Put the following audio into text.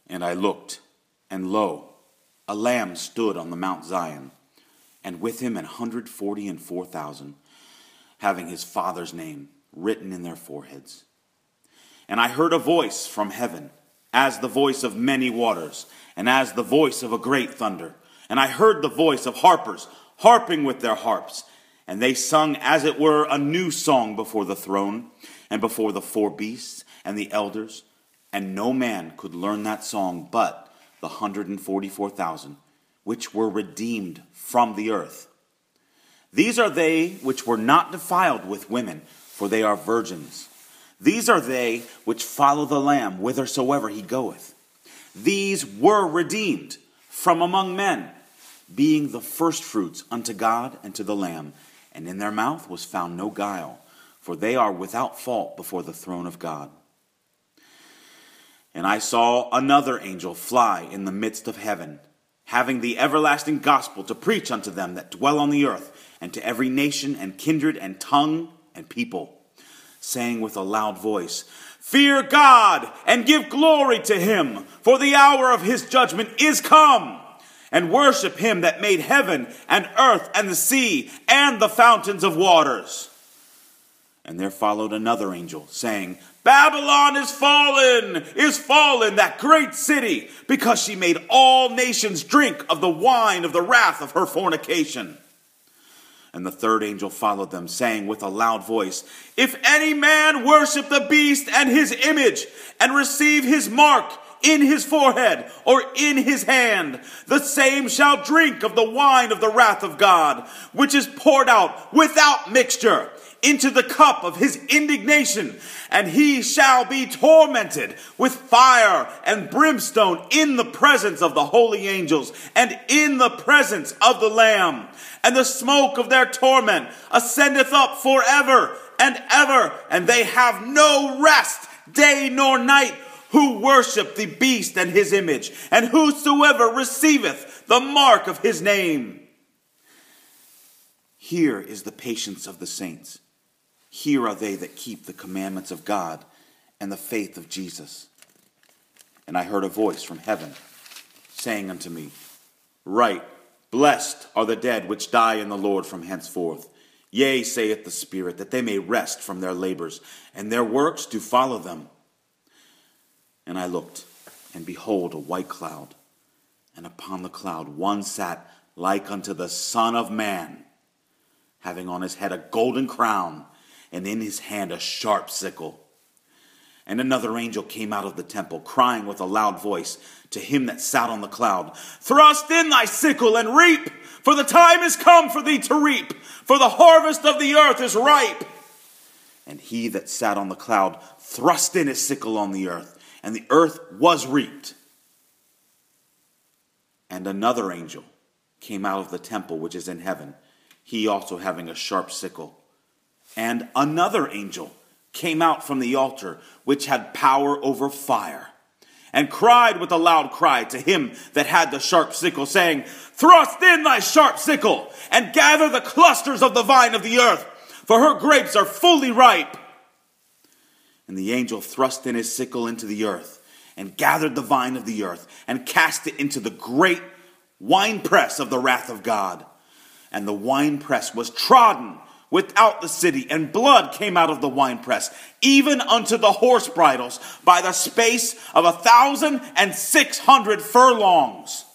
And I looked, and lo, a Lamb stood on the Mount Zion, and with him 144,000, having his Father's name written in their foreheads. And I heard a voice from heaven, as the voice of many waters, and as the voice of a great thunder. And I heard the voice of harpers, harping with their harps. And they sung as it were a new song before the throne, and before the four beasts and the elders. And no man could learn that song but the 144,000, which were redeemed from the earth. These are they which were not defiled with women, for they are virgins. These are they which follow the Lamb whithersoever he goeth. These were redeemed from among men, being the firstfruits unto God and to the Lamb. And in their mouth was found no guile, for they are without fault before the throne of God. And I saw another angel fly in the midst of heaven, having the everlasting gospel to preach unto them that dwell on the earth, and to every nation and kindred and tongue and people, saying with a loud voice, Fear God, and give glory to him, for the hour of his judgment is come. And worship him that made heaven and earth and the sea and the fountains of waters. And there followed another angel, saying, Babylon is fallen, that great city, because she made all nations drink of the wine of the wrath of her fornication. And the third angel followed them, saying with a loud voice, If any man worship the beast and his image, and receive his mark in his forehead or in his hand, the same shall drink of the wine of the wrath of God, which is poured out without mixture into the cup of his indignation, and he shall be tormented with fire and brimstone in the presence of the holy angels and in the presence of the Lamb. And the smoke of their torment ascendeth up forever and ever, and they have no rest day nor night, who worship the beast and his image, and whosoever receiveth the mark of his name. Here is the patience of the saints. Here are they that keep the commandments of God and the faith of Jesus. And I heard a voice from heaven, saying unto me, Write, Blessed are the dead which die in the Lord from henceforth. Yea, saith the Spirit, that they may rest from their labors, and their works do follow them. And I looked, and behold, a white cloud, and upon the cloud one sat like unto the Son of Man, having on his head a golden crown, and in his hand a sharp sickle. And another angel came out of the temple, crying with a loud voice to him that sat on the cloud, Thrust in thy sickle and reap, for the time is come for thee to reap, for the harvest of the earth is ripe. And he that sat on the cloud thrust in his sickle on the earth, and the earth was reaped. And another angel came out of the temple which is in heaven, he also having a sharp sickle. And another angel came out from the altar, which had power over fire, and cried with a loud cry to him that had the sharp sickle, saying, Thrust in thy sharp sickle, and gather the clusters of the vine of the earth, for her grapes are fully ripe. And the angel thrust in his sickle into the earth, and gathered the vine of the earth, and cast it into the great winepress of the wrath of God. And the winepress was trodden without the city, and blood came out of the winepress, even unto the horse bridles, by the space of 1,600 furlongs.